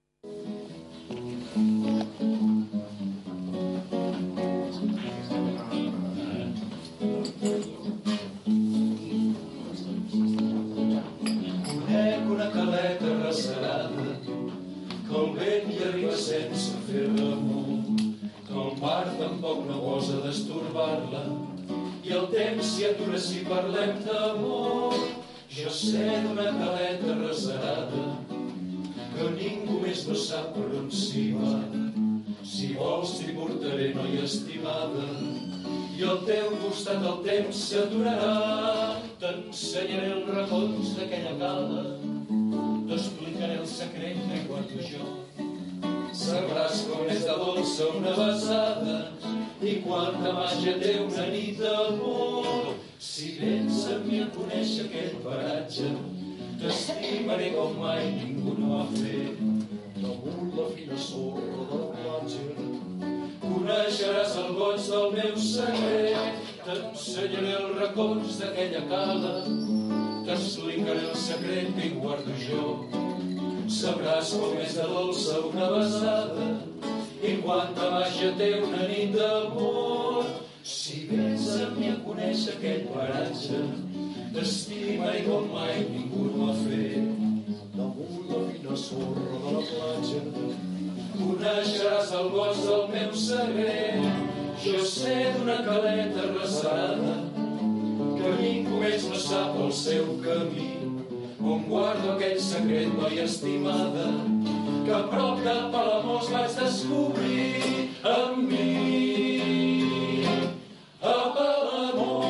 Conec una caleta recerada que el vent hi arriba sense fer remor, que el mar tampoc no gosa d'estorbar-la i el temps s'hi atura si parlem d'amor. Jo sé d'una caleta recerada que ningú més no sap per on s'hi va. Si vols t'hi portaré, noia estimada, i al teu costat el temps s'aturarà. T'ensenyaré els racons d'aquella cala, t'explicaré el secret que hi guardo jo. Sabràs com és de dolça una besada i quanta màgia té una nit d'amor. Si vens amb mi a conèixer aquell paratge, t'estimaré com mai ningú no ha fet. Damunt la fina sorra de la platja coneixeràs el goig del meu secret. T'ensenyaré els racons d'aquella cala, t'explicaré el secret que hi guardo jo. Sabràs com és de dolça una besada i quanta màgia té una nit d'amor. Si vens amb mi a conèixer aquell paratge, t'estimaré com mai ningú no ha fet. Damunt la fina sorra de la platja coneixeràs el goig del meu secret. Jo sé d'una caleta recerada que ningú més no sap el seu camí, on guardo aquell secret, noia estimada, que a prop de Palamós vaig descobrir amb mi. A Palamós.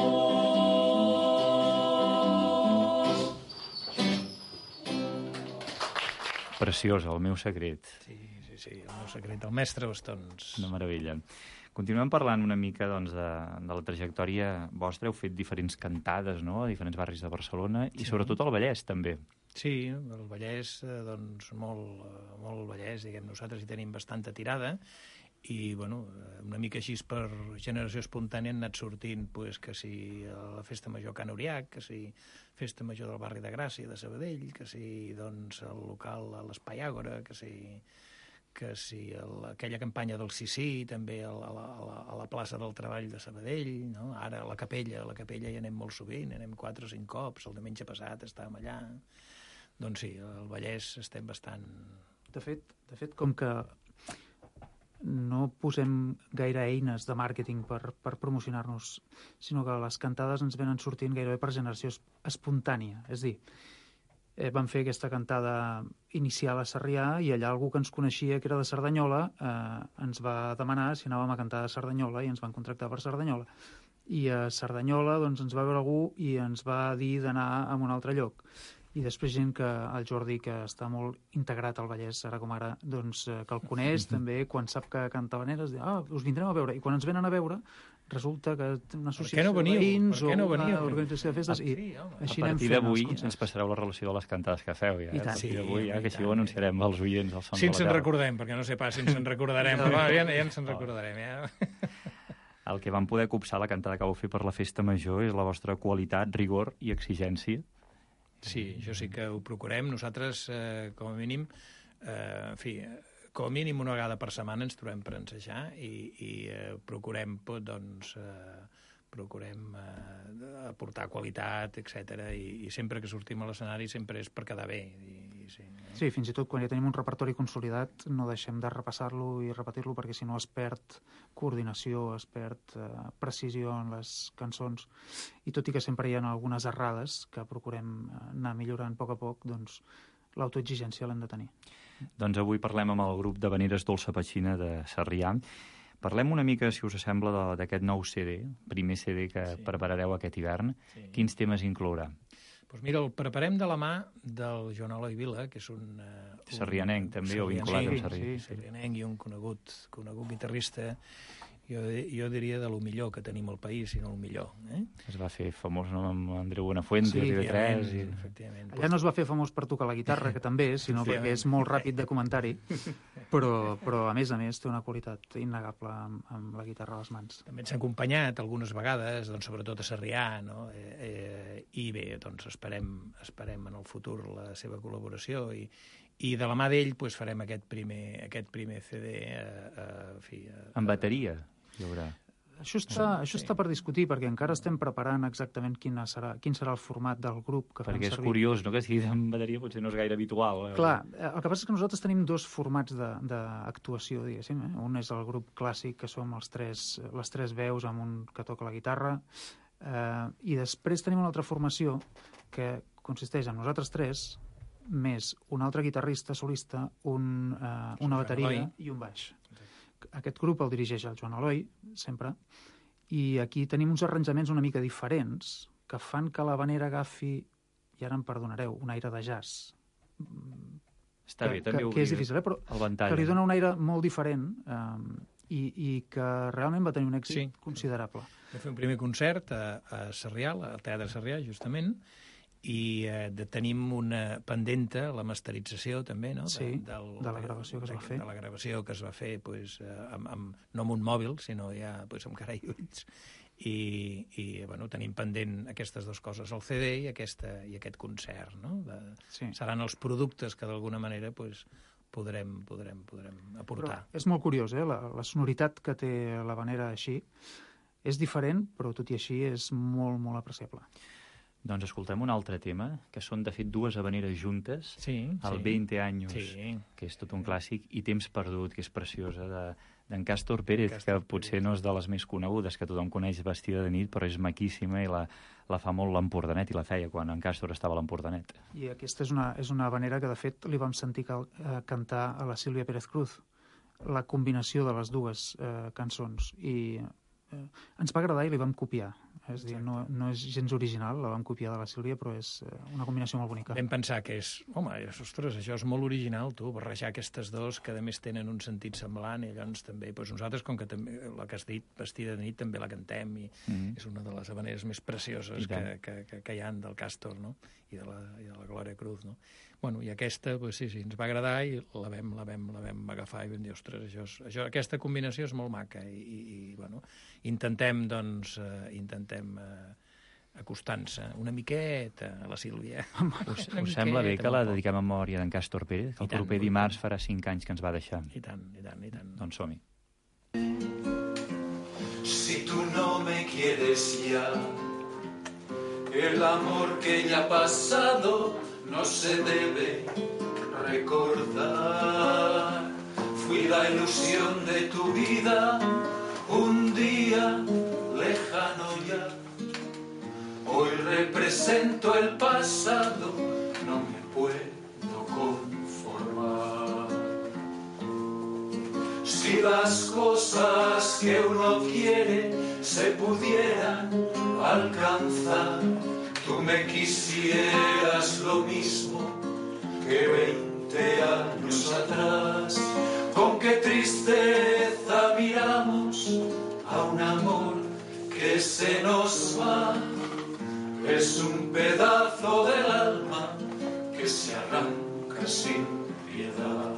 Preciós, el meu secret. Sí, el meu secret, el mestre Bastons. Una meravella. Continuem parlant una mica doncs, de la trajectòria vostra. Heu fet diferents cantades, no?, a diferents barris de Barcelona i sobretot al Vallès, també. Sí, el Vallès, doncs, molt Vallès, diguem, nosaltres hi tenim bastanta tirada i, bueno, una mica així per generació espontània han anat sortint, pues, que si la Festa Major Can Uriac, que si Festa Major del barri de Gràcia de Sabadell, que si, doncs, el local a l'Espai Àgora, que si aquella campanya del Sisí, també a la plaça del Treball de Sabadell, no? Ara a la capella hi anem molt sovint, anem 4 o 5 cops, el diumenge passat estàvem allà. Doncs sí, al Vallès estem bastant... De fet, com que no posem gaire eines de màrqueting per promocionar-nos, sinó que les cantades ens venen sortint gairebé per generació espontània. És a dir, vam fer aquesta cantada inicial a Sarrià i allà algú que ens coneixia, que era de Cerdanyola, ens va demanar si anàvem a cantar a Cerdanyola i ens van contractar per Cerdanyola. I a Cerdanyola doncs, ens va veure algú i ens va dir d'anar a un altre lloc. I després gent que el Jordi, que està molt integrat al Vallès, ara com ara, doncs, que el coneix també, quan sap que canta habaneres, diu, us vindrem a veure. I quan ens venen a veure, resulta que una associació de veïns o una organització de festes... I així a partir d'avui ens passareu la relació de les cantades que feu. Ja. A partir d'avui, que així ho anunciarem als oients. Si ens en recordem, perquè no sé pas si ens en recordarem, però ja ens en recordarem. Ja. El que vam poder copsar la cantada que vau fer per la Festa Major és la vostra qualitat, rigor i exigència. Sí, això sí que ho procurem. Nosaltres, com a mínim, en fi, com a mínim una vegada per setmana ens trobem per ensejar i procurem, doncs, aportar qualitat, etc. I sempre que sortim a l'escenari sempre és per quedar bé. Sí, fins i tot quan ja tenim un repertori consolidat no deixem de repassar-lo i repetir-lo perquè si no es perd coordinació, es perd precisió en les cançons i tot i que sempre hi ha algunes errades que procurem anar millorant a poc, doncs l'autoexigència l'hem de tenir. Doncs avui parlem amb el grup d'havaneres Dolça Petxina de Sarrià. Parlem una mica, si us sembla, d'aquest nou CD, primer CD que preparareu aquest hivern. Quins temes inclourà? Doncs mira, el preparem de la mà del Joan Eloi Vila, que és un sarrianenc, també, o vinculat amb Sarrià. Sí, sarrianenc i un conegut guitarrista, jo diria de lo millor que tenim al país, si no el millor. Es va fer famós amb Andreu Buenafuente, TV3... Efectivament. Allà no es va fer famós per tocar la guitarra, que també, sinó perquè és molt ràpid de comentari, però a més té una qualitat innegable amb la guitarra a les mans. També ens ha acompanyat algunes vegades, doncs, sobretot a Sarrià, no? I bé, doncs esperem en el futur la seva col·laboració i de la mà d'ell doncs, farem aquest primer CD en bateria hi haurà. Això està per discutir, perquè encara estem preparant exactament quin serà el format del grup que fem servir. Perquè és curiós, no?, que sigui en bateria potser no és gaire habitual. Clar, el que passa és que nosaltres tenim dos formats d'actuació, diguéssim. Un és el grup clàssic, que som les tres veus amb un que toca la guitarra, i després tenim una altra formació que consisteix en nosaltres tres, més un altre guitarrista solista, una bateria i un baix. Aquest grup el dirigeix el Joan Eloi, sempre, i aquí tenim uns arranjaments una mica diferents que fan que l'havanera agafi, i ara em perdonareu, un aire de jazz. Està bé, també que és difícil, però que li dona un aire molt diferent i que realment va tenir un èxit considerable. Vam fer un primer concert a Sarrià, al Teatre Sarrià, justament, i tenim una pendenta, la masterització també, no? Sí, de la gravació que es va fer. De la gravació que es va fer, no amb un mòbil, sinó ja amb carallulls. I tenim pendent aquestes dues coses, el CD i aquest concert, no? Seran els productes que d'alguna manera podrem aportar. Però és molt curiós, la sonoritat que té l'havanera així és diferent, però tot i així és molt, molt apreciable. Doncs escoltem un altre tema, que són, de fet, dues havaneres juntes, el 20 anys, que és tot un clàssic, i Temps perdut, que és preciosa, d'en Càstor Pérez, que potser no és de les més conegudes, que tothom coneix Vestida de nit, però és maquíssima i la fa molt l'Empordanet, i la feia quan en Càstor estava a l'Empordanet. I aquesta és una havanera que, de fet, li vam sentir cantar a la Sílvia Pérez Cruz, la combinació de les dues cançons, i ens va agradar i li vam copiar. És a dir, no és gens original, la vam copiar de la Sílvia, però és una combinació molt bonica. Vam pensar que ostres, això és molt original, tu, barrejar aquestes dos, que a més tenen un sentit semblant, i llavors també, nosaltres, com que també, la que has dit, Vestida de nit, també la cantem, i és una de les habaneres més precioses que hi ha del Càstor, no? I de la Glòria Cruz, no? I aquesta, sí, ens va agradar i la vam agafar i vam dir, ostres, aquesta combinació és molt maca i intentem acostant-se una miqueta a la Sílvia. Us sembla bé que la dediquem a memòria d'en Càstor Pérez? El proper dimarts farà 5 anys que ens va deixar. I tant. Doncs som-hi. Si tú no me quieres ya, el amor que ya ha pasado no se debe recordar. Fui la ilusión de tu vida, un día lejano ya. Hoy represento el pasado, no me puedo conformar. Si las cosas que uno quiere se pudieran alcanzar, tú me quisieras lo mismo que 20 años atrás. Con qué tristeza miramos a un amor que se nos va. Es un pedazo del alma que se arranca sin piedad.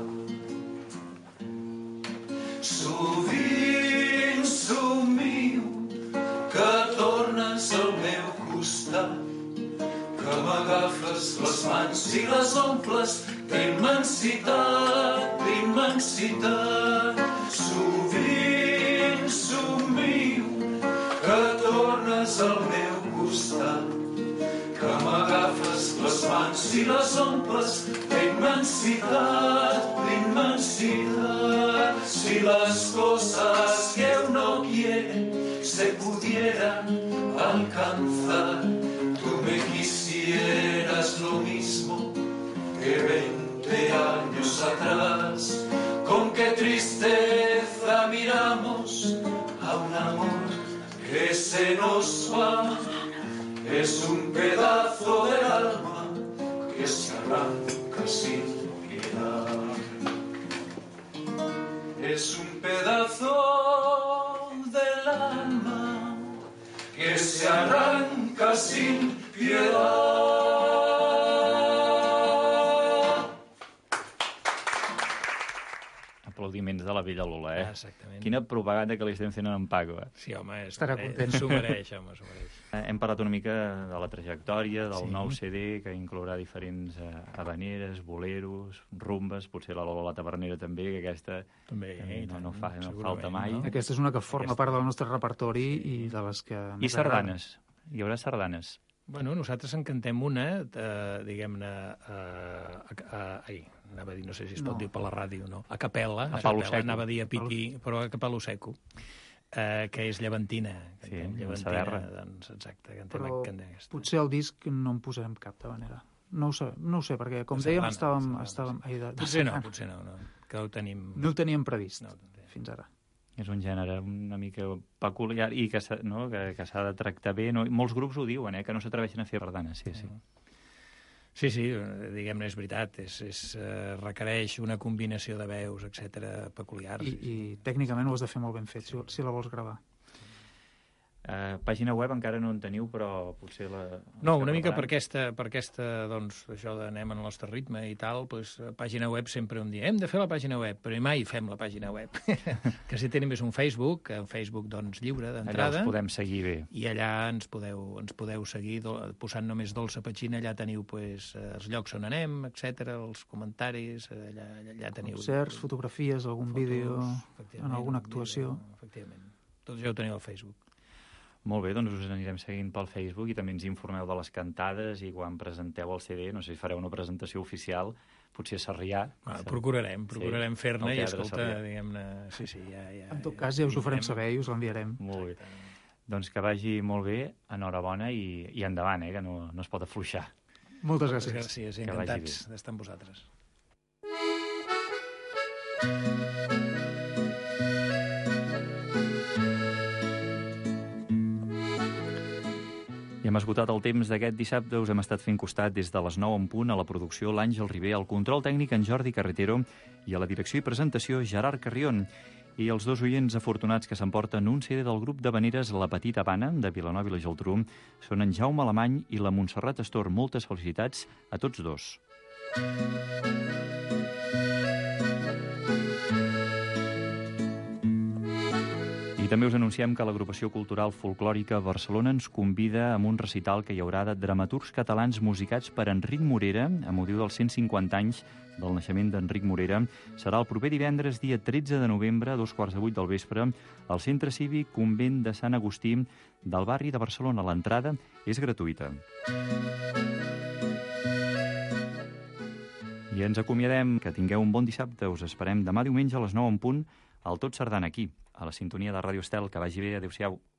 Sovint somio que tornes al meu costat, que m'agafes les mans i les omples d'immensitat, d'immensitat. Sovint somio que tornes al meu costat, que m'agafes les mans mans i les omples d'inmensidad, d'inmensidad. Si las cosas que uno quiere se pudieran alcanzar, tú me quisieras lo mismo que 20 años atrás. Con qué tristeza miramos a un amor que se nos va. Es un pedazo del alma que se arranca sin piedad. Es un pedazo del alma que se arranca sin piedad. Aplaudiments de la vella Lola, eh? Exactament. Quina propaganda que li estem fent en Paco, eh? Sí, home, Estarà content. s'ho mereix, home, s'ho mereix. Hem parlat una mica de la trajectòria, del nou CD, que inclourà diferents habaneres, boleros, rumbes, potser la Lola la Tavernera també, que aquesta també, no falta mai. No? Aquesta és una que forma part del nostre repertori i de les que... I sardanes. Hi haurà sardanes. Bueno, nosaltres en cantem una, diguem-ne, anava a dir, no sé si es pot dir per la ràdio, no? A capella, anava a dir a piqui, però a capello seco, que és llevantina. Sí, llevantina, doncs, exacte. Però potser al disc no en posarem cap de manera. No ho sé, perquè, com dèiem, estàvem... Potser no, que ho tenim... No ho teníem previst, fins ara. És un gènere una mica peculiar i que s'ha de tractar bé. No? Molts grups ho diuen, que no s'atreveixen a fer sardanes. Sí, diguem-ne, és veritat. Requereix una combinació de veus, etc peculiars. I tècnicament ho has de fer molt ben fet, si la vols gravar. Pàgina web encara no en teniu, però potser la... No, una mica per aquesta, doncs, això d'anem al nostre ritme i tal, doncs, pàgina web sempre un dia, hem de fer la pàgina web, però mai fem la pàgina web. Que si tenim és un Facebook, doncs, lliure d'entrada. Allà us podem seguir bé. I allà ens podeu seguir, posant només Dolça Petxina, allà teniu els llocs on anem, etc, els comentaris, allà teniu... Concerts, fotografies, algun vídeo, en alguna actuació. Efectivament. Tot ja ho teniu al Facebook. Molt bé, doncs us anirem seguint pel Facebook i també ens informeu de les cantades i quan presenteu el CD, no sé si fareu una presentació oficial, potser a Sarrià. Procurarem fer-ne i, escolta, diguem-ne... Sí, ja... En tot cas, ja us ho farem saber i us l'enviarem. Molt bé. Doncs que vagi molt bé, enhorabona i endavant, que no es pot afluixar. Moltes gràcies. Gràcies, encantats d'estar amb vosaltres. I hem esgotat el temps d'aquest dissabte. Us hem estat fent costat des de les 9 en punt a la producció l'Àngel Ribé, al control tècnic en Jordi Carretero i a la direcció i presentació Gerard Carrion. I els dos oients afortunats que s'emporten un CD del grup d'habaneres La Petita Habana, de Vilanova i la Geltrú, són en Jaume Alemany i la Montserrat Astor. Moltes felicitats a tots dos. I també us anunciem que l'agrupació cultural folclòrica Barcelona ens convida a un recital que hi haurà de dramaturgs catalans musicats per Enric Morera, a motiu dels 150 anys del naixement d'Enric Morera. Serà el proper divendres, dia 13 de novembre, a 7:15 del vespre, al Centre Cívic Convent de Sant Agustí del barri de Barcelona. L'entrada és gratuïta. I ens acomiadem. Que tingueu un bon dissabte. Us esperem demà diumenge a les 9 en punt al Tot Sardana, aquí, a la sintonia de Ràdio Estel. Que vagi bé. Adéu-siau.